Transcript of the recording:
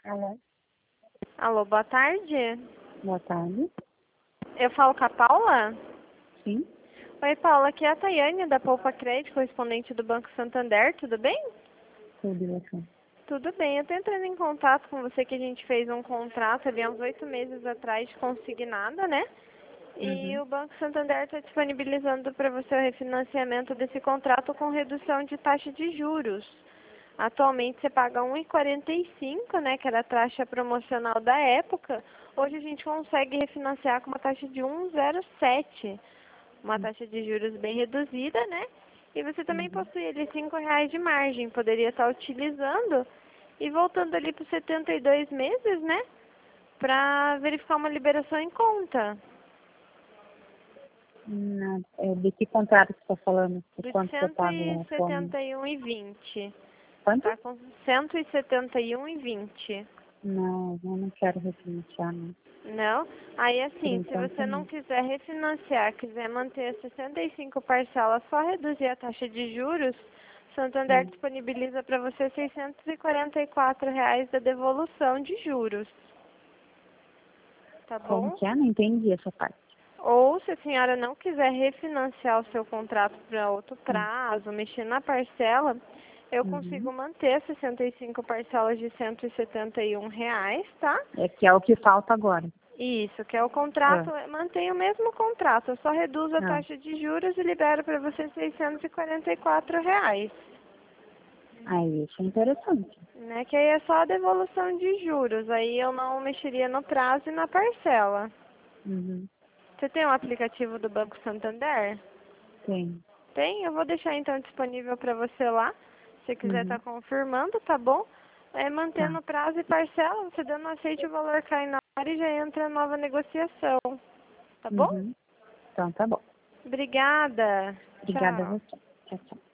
Alô, Alô, boa tarde. boa tarde. Eu falo com a Paula? Sim, Oi, Paula, aqui é a Tayane da Poupa Crédito, correspondente do Banco Santander, tudo bem? tudo você. Tudo bem, eu tô entrando em contato com você que a gente fez um contrato ali há uns 8 meses atrás de consignada, né? E Uhum. o Banco Santander está disponibilizando para você o refinanciamento desse contrato com redução de taxa de juros. Atualmente você paga 1,45, né, que era a taxa promocional da época. Hoje a gente consegue refinanciar com uma taxa de 1,07, uma taxa de juros bem reduzida, né? E você também Uhum. possui ali R$ 5 de margem, poderia estar utilizando e voltando ali para os 72 meses, né, para verificar uma liberação em conta. De que contrato você está falando? De Do quanto você paga atualmente? 171,20. Quanto? Tá com 171,20. Não, eu não quero refinanciar, não. Não? Aí Por assim, se enquanto, você não não. quiser refinanciar, quiser manter as 65 parcelas, só reduzir a taxa de juros, Santander Hum. disponibiliza para você R$ 644 da devolução de juros. Tá Como bom? que é? Não entendi essa parte. Ou, se a senhora não quiser refinanciar o seu contrato para outro Hum. prazo, mexer na parcela, eu Uhum. consigo manter 65 parcelas de R$ 171, tá? É que é o que falta agora. Isso, que é o contrato, Ah, mantém o mesmo contrato, eu só reduzo a ah. taxa de juros e libero para você R$ 644, Aí, isso é interessante. né? Que aí é só a devolução de juros, aí eu não mexeria no prazo e na parcela. Uhum. Você tem um aplicativo do Banco Santander? Sim. Tem? Eu vou deixar então disponível para você lá. Se quiser estar Uhum. confirmando, tá bom? Tá. Mantendo prazo e parcela, você dando aceite, o valor cai na hora e já entra a nova negociação. Tá bom? Uhum. Então, tá bom. Obrigada. Obrigada a Tchau. você. Tchau, tchau.